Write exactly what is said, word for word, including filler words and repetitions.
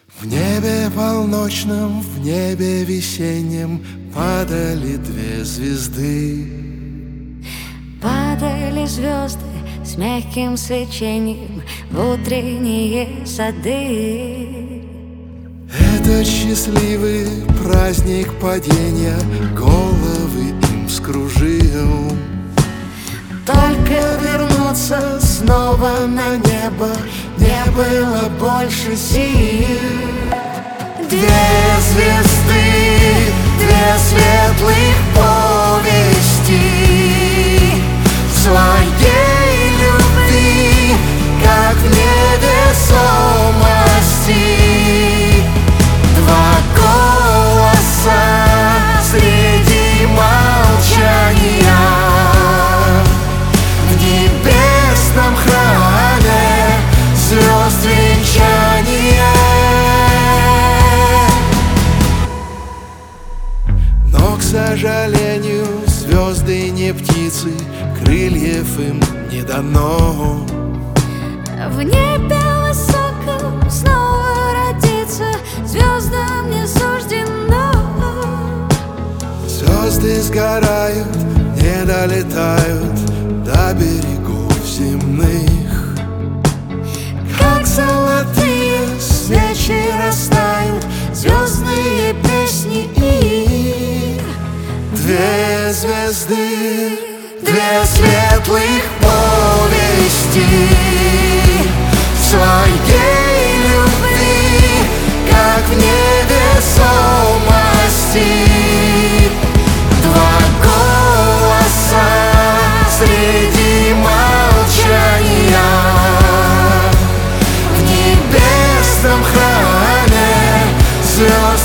В небе полночном, в небе весеннем падали две звезды. Падали звезды с мягким свечением в утренние сады. Этот счастливый праздник падения головы им вскружил. Только вернуться снова на небо не было больше сил. Две звезды, две светлых повести своей любви, как в невесомости. Два голоса среди молчания в небесном храме звезд венчания. Но, к сожалению, звезды не птицы, крыльев им не дано. В небе высоком снова родиться звездам не суждено. Звезды сгорают, не долетают до берегов земных. Как золотые свечи растают звездные песни их. Две звезды, две светлых повести своей любви, как в невесомости. Два голоса среди молчания в небесном храме звезд